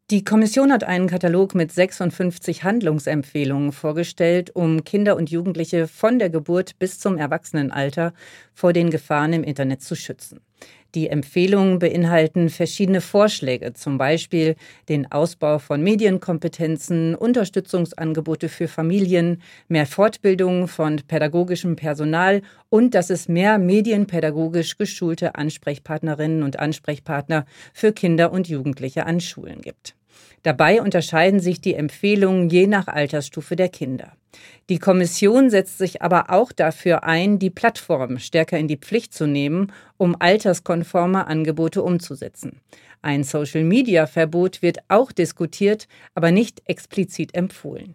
Die Kommission hat einen Katalog mit 56 Handlungsempfehlungen vorgestellt, um Kinder und Jugendliche von der Geburt bis zum Erwachsenenalter vor den Gefahren im Internet zu schützen. Die Empfehlungen beinhalten verschiedene Vorschläge, zum Beispiel den Ausbau von Medienkompetenzen, Unterstützungsangebote für Familien, mehr Fortbildung von pädagogischem Personal und dass es mehr medienpädagogisch geschulte Ansprechpartnerinnen und Ansprechpartner für Kinder und Jugendliche an Schulen gibt. Dabei unterscheiden sich die Empfehlungen je nach Altersstufe der Kinder. Die Kommission setzt sich aber auch dafür ein, die Plattformen stärker in die Pflicht zu nehmen, um alterskonforme Angebote umzusetzen. Ein Social-Media-Verbot wird auch diskutiert, aber nicht explizit empfohlen.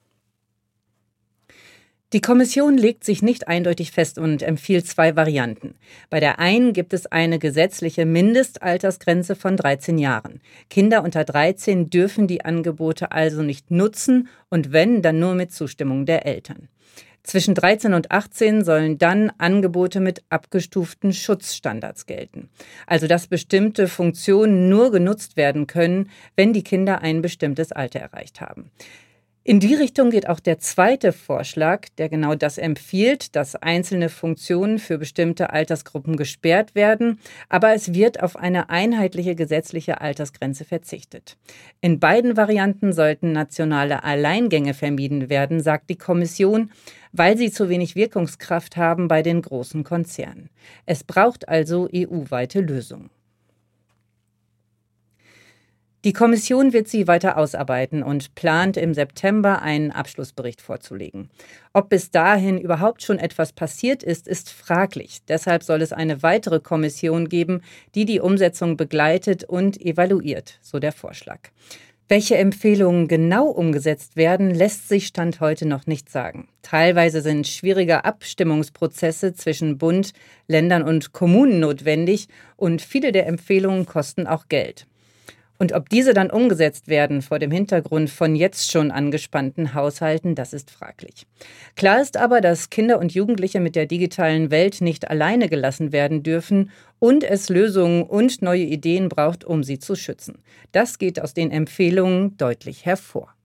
Die Kommission legt sich nicht eindeutig fest und empfiehlt zwei Varianten. Bei der einen gibt es eine gesetzliche Mindestaltersgrenze von 13 Jahren. Kinder unter 13 dürfen die Angebote also nicht nutzen und wenn, dann nur mit Zustimmung der Eltern. Zwischen 13 und 18 sollen dann Angebote mit abgestuften Schutzstandards gelten. Also dass bestimmte Funktionen nur genutzt werden können, wenn die Kinder ein bestimmtes Alter erreicht haben. In die Richtung geht auch der zweite Vorschlag, der genau das empfiehlt, dass einzelne Funktionen für bestimmte Altersgruppen gesperrt werden, aber es wird auf eine einheitliche gesetzliche Altersgrenze verzichtet. In beiden Varianten sollten nationale Alleingänge vermieden werden, sagt die Kommission, weil sie zu wenig Wirkungskraft haben bei den großen Konzernen. Es braucht also EU-weite Lösungen. Die Kommission wird sie weiter ausarbeiten und plant im September einen Abschlussbericht vorzulegen. Ob bis dahin überhaupt schon etwas passiert ist, ist fraglich. Deshalb soll es eine weitere Kommission geben, die die Umsetzung begleitet und evaluiert, so der Vorschlag. Welche Empfehlungen genau umgesetzt werden, lässt sich Stand heute noch nicht sagen. Teilweise sind schwierige Abstimmungsprozesse zwischen Bund, Ländern und Kommunen notwendig und viele der Empfehlungen kosten auch Geld. Und ob diese dann umgesetzt werden vor dem Hintergrund von jetzt schon angespannten Haushalten, das ist fraglich. Klar ist aber, dass Kinder und Jugendliche mit der digitalen Welt nicht alleine gelassen werden dürfen und es Lösungen und neue Ideen braucht, um sie zu schützen. Das geht aus den Empfehlungen deutlich hervor.